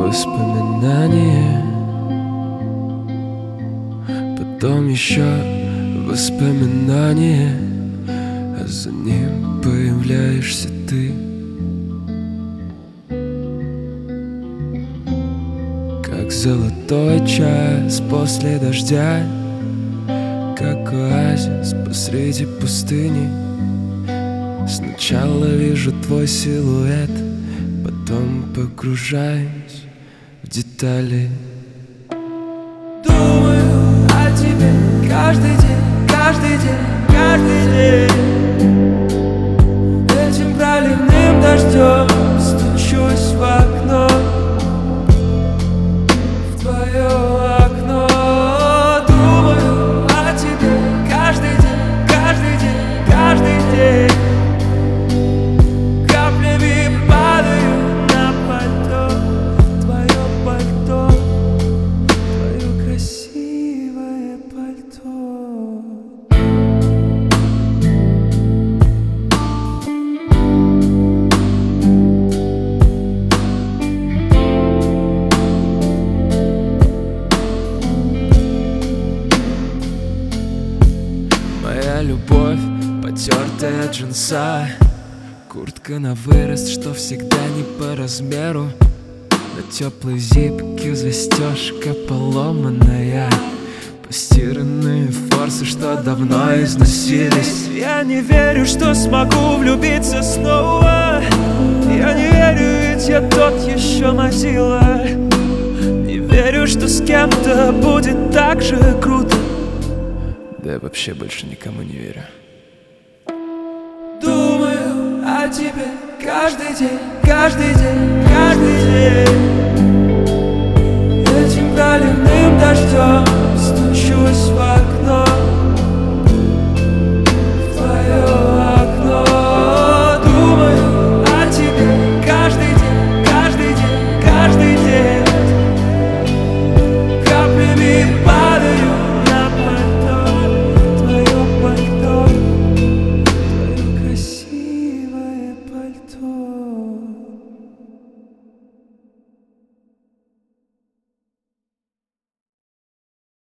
воспоминание, потом еще воспоминание, а за ним появляешься ты. Как золотой час после дождя, как оазис посреди пустыни. Сначала вижу твой силуэт, потом погружаюсь в детали. Думаю о тебе каждый день, каждый день, каждый день. Этим проливным дождем стучусь в окно, в твое окно. Думаю о тебе каждый день, каждый день, каждый день. Каплями падаю на пальто, твое пальто, твое красивое пальто. Моя любовь, потертая джинса, куртка на вырост, что всегда не по размеру. На теплой зипке застежка поломанная, постиранные форсы, что давно износились. Я не верю, что смогу влюбиться снова. Я не верю, ведь я тот еще мазила. Не верю, что с кем-то будет так же круто. Да я вообще больше никому не верю. Думаю о тебе каждый день, каждый день, каждый день. Этим проливным дождем стучусь в окно,